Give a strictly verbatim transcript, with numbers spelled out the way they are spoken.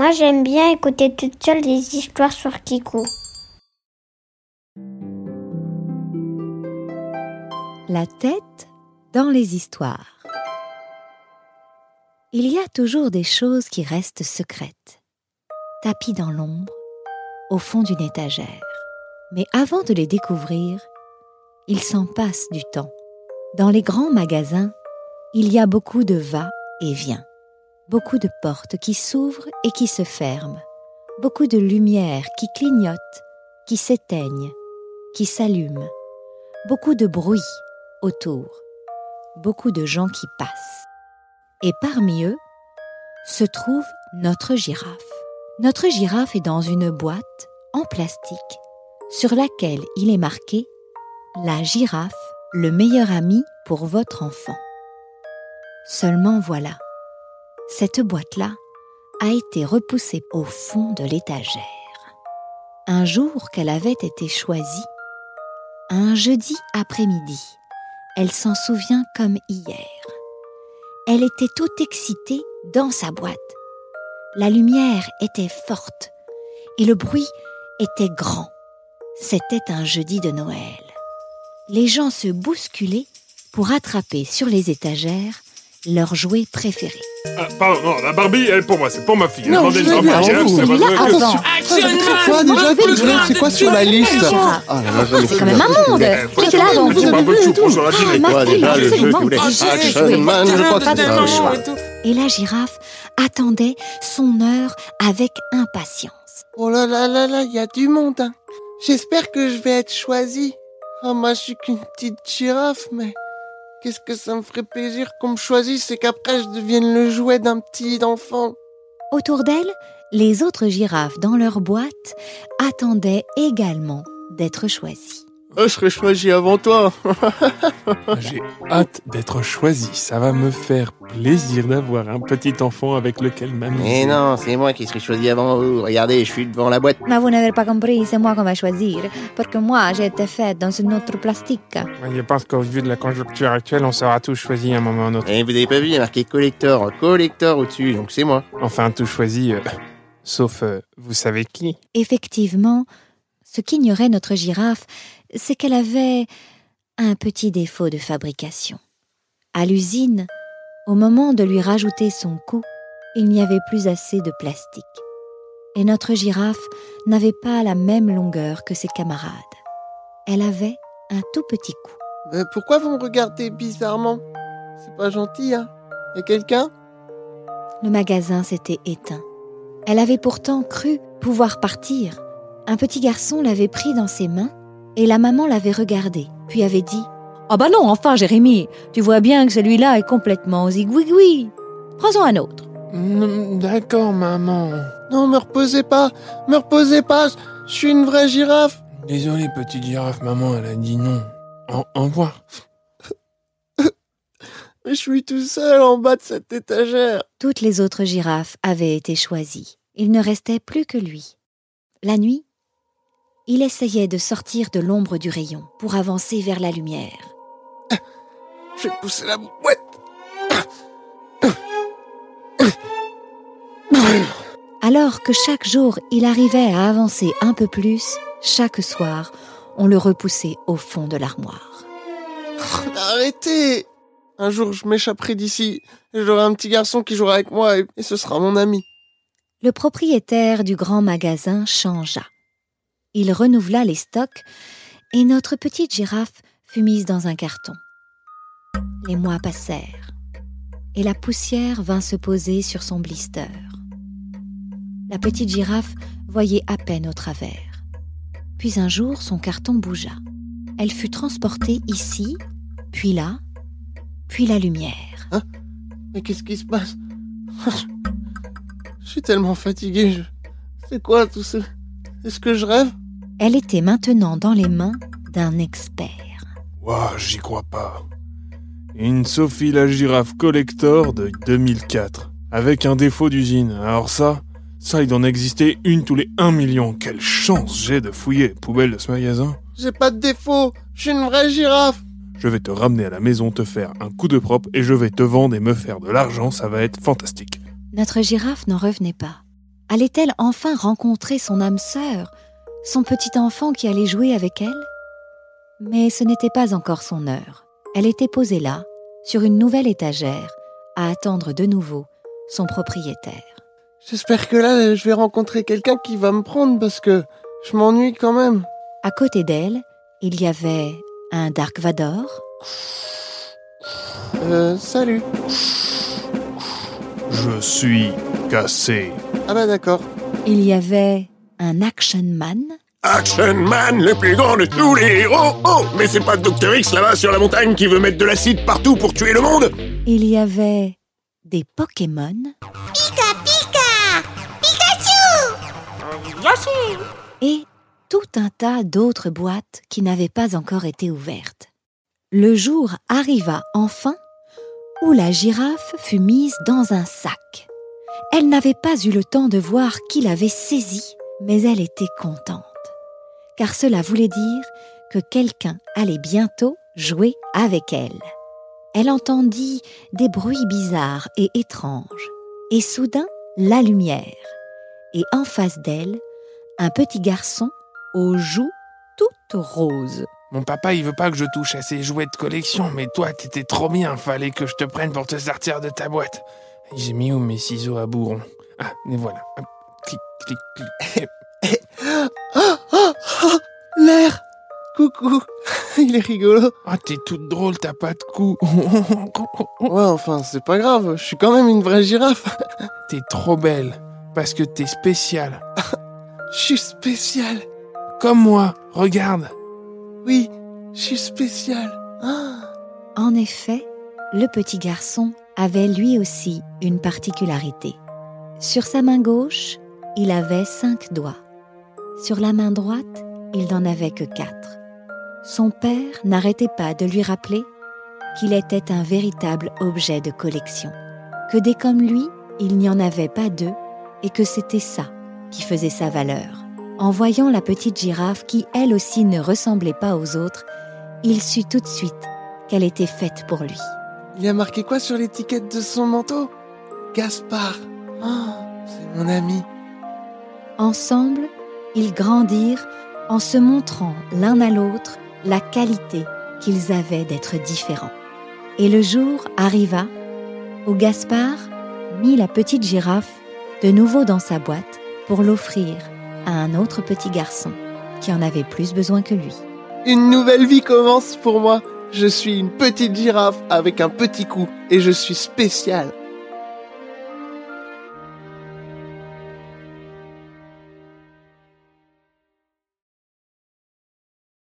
Moi, j'aime bien écouter toute seule des histoires sur Kikou. La tête dans les histoires. Il y a toujours des choses qui restent secrètes, tapies dans l'ombre, au fond d'une étagère. Mais avant de les découvrir, il s'en passe du temps. Dans les grands magasins, il y a beaucoup de va et vient, beaucoup de portes qui s'ouvrent et qui se ferment, beaucoup de lumières qui clignotent, qui s'éteignent, qui s'allument, beaucoup de bruit autour, beaucoup de gens qui passent. Et parmi eux, se trouve notre girafe. Notre girafe est dans une boîte en plastique sur laquelle il est marqué « La girafe, le meilleur ami pour votre enfant ». Seulement voilà, cette boîte-là a été repoussée au fond de l'étagère. Un jour qu'elle avait été choisie, un jeudi après-midi, elle s'en souvient comme hier. Elle était toute excitée dans sa boîte. La lumière était forte et le bruit était grand. C'était un jeudi de Noël. Les gens se bousculaient pour attraper sur les étagères leurs jouets préférés. Ah, pardon, non, la Barbie, elle est pour moi, c'est pour ma fille. Non, Demandez je le l'ai vu Barbie, avant hein, vous. c'est pas vrai que- Avant. C'est quoi déjà que c'est quoi sur la liste? Ah là là, je C'est quand même un monde. Eh, faut J'étais que- là avant faut vous. pas un peu de chou pour sur la dîner, Ma quoi. fille, déjà, le jeu, absolument. je voulais- Je sais Action jouer. Man, je crois que Pas c'est de ça, choix. oui. Et la girafe attendait son heure avec impatience. Oh là là là là, il y a du monde, hein. J'espère que je vais être choisie. Oh, moi, je suis qu'une petite girafe, mais qu'est-ce que ça me ferait plaisir qu'on me choisisse et qu'après je devienne le jouet d'un petit enfant. Autour d'elle, les autres girafes dans leur boîte attendaient également d'être choisies. Oh, je serai choisie avant toi. J'ai hâte d'être choisi. Ça va me faire plaisir d'avoir un petit enfant avec lequel m'amuser. Mais non, c'est moi qui serai choisi avant vous. Regardez, je suis devant la boîte. Mais vous n'avez pas compris, c'est moi qu'on va choisir, parce que moi, j'ai été faite dans une autre plastique. Je pense qu'au vu de la conjoncture actuelle, on sera tous choisis à un moment ou un autre. Et vous avez pas vu, il y a marqué collector, collector au-dessus, donc c'est moi. Enfin, tous choisis, euh, sauf euh, vous savez qui. Effectivement, ce qu'ignorait notre girafe, c'est qu'elle avait un petit défaut de fabrication. À l'usine, au moment de lui rajouter son cou, il n'y avait plus assez de plastique. Et notre girafe n'avait pas la même longueur que ses camarades. Elle avait un tout petit cou. Euh, pourquoi vous me regardez bizarrement? C'est pas gentil, hein. Y a quelqu'un? Le magasin s'était éteint. Elle avait pourtant cru pouvoir partir. Un petit garçon l'avait pris dans ses mains et la maman l'avait regardé, puis avait dit « Ah bah non, enfin Jérémy, tu vois bien que celui-là est complètement zigouigoui. Prends-en un autre. Mm, D'accord, maman. Non, me reposez pas, me reposez pas, je suis une vraie girafe. Désolé, petite girafe, maman, elle a dit non. Au, au revoir. Mais je suis tout seul en bas de cette étagère. » Toutes les autres girafes avaient été choisies. Il ne restait plus que lui. La nuit, il essayait de sortir de l'ombre du rayon pour avancer vers la lumière. Je vais pousser la boîte. Alors que chaque jour il arrivait à avancer un peu plus, chaque soir, on le repoussait au fond de l'armoire. Arrêtez! Un jour, je m'échapperai d'ici, et j'aurai un petit garçon qui jouera avec moi, et, et ce sera mon ami. Le propriétaire du grand magasin changea. Il renouvela les stocks et notre petite girafe fut mise dans un carton. Les mois passèrent et la poussière vint se poser sur son blister. La petite girafe voyait à peine au travers. Puis un jour, son carton bougea. Elle fut transportée ici, puis là, puis la lumière. Hein? Mais qu'est-ce qui se passe? Je suis tellement fatigué. Je... C'est quoi tout ça? Est-ce que je rêve? Elle était maintenant dans les mains d'un expert. Waouh, j'y crois pas. Une Sophie la girafe collector de deux mille quatre, avec un défaut d'usine. Alors ça, ça il doit en exister une tous les un million. Quelle chance j'ai de fouiller les poubelles de ce magasin. J'ai pas de défaut, je suis une vraie girafe. Je vais te ramener à la maison, te faire un coup de propre et je vais te vendre et me faire de l'argent, ça va être fantastique. Notre girafe n'en revenait pas. Allait-elle enfin rencontrer son âme sœur, son petit enfant qui allait jouer avec elle ? Mais ce n'était pas encore son heure. Elle était posée là, sur une nouvelle étagère, à attendre de nouveau son propriétaire. J'espère que là, je vais rencontrer quelqu'un qui va me prendre parce que je m'ennuie quand même. À côté d'elle, il y avait un Dark Vador. Euh, salut. Je suis cassé. Ah bah d'accord. Il y avait un Action Man. Action Man, le plus grand de tous les héros. Oh, mais c'est pas Docteur X là-bas sur la montagne qui veut mettre de l'acide partout pour tuer le monde? Il y avait des Pokémon. Pika Pika Pikachu. Et tout un tas d'autres boîtes qui n'avaient pas encore été ouvertes. Le jour arriva enfin où la girafe fut mise dans un sac. Elle n'avait pas eu le temps de voir qui l'avait saisie, mais elle était contente, car cela voulait dire que quelqu'un allait bientôt jouer avec elle. Elle entendit des bruits bizarres et étranges, et soudain la lumière, et en face d'elle, un petit garçon aux joues toutes roses. Mon papa, il veut pas que je touche à ses jouets de collection, mais toi, t'étais trop bien, fallait que je te prenne pour te sortir de ta boîte. J'ai mis où mes ciseaux à bourron? Ah, les voilà. Hop, clic, clic, clic. Oh, oh, oh, l'air. Coucou. Il est rigolo. Ah, t'es toute drôle, t'as pas de cou. Ouais, enfin, c'est pas grave, je suis quand même une vraie girafe. T'es trop belle, parce que t'es spéciale. Je suis spécial. Comme moi, regarde. Oui, je suis spécial. Ah. En effet, le petit garçon avait lui aussi une particularité. Sur sa main gauche, il avait cinq doigts. Sur la main droite, il n'en avait que quatre. Son père n'arrêtait pas de lui rappeler qu'il était un véritable objet de collection, que des comme lui, il n'y en avait pas deux, et que c'était ça qui faisait sa valeur. En voyant la petite girafe qui, elle aussi, ne ressemblait pas aux autres, il sut tout de suite qu'elle était faite pour lui. Il y a marqué quoi sur l'étiquette de son manteau? Gaspard. Oh, c'est mon ami. Ensemble, ils grandirent en se montrant l'un à l'autre la qualité qu'ils avaient d'être différents. Et le jour arriva où Gaspard mit la petite girafe de nouveau dans sa boîte pour l'offrir à un autre petit garçon qui en avait plus besoin que lui. Une nouvelle vie commence pour moi. Je suis une petite girafe avec un petit cou et je suis spécial.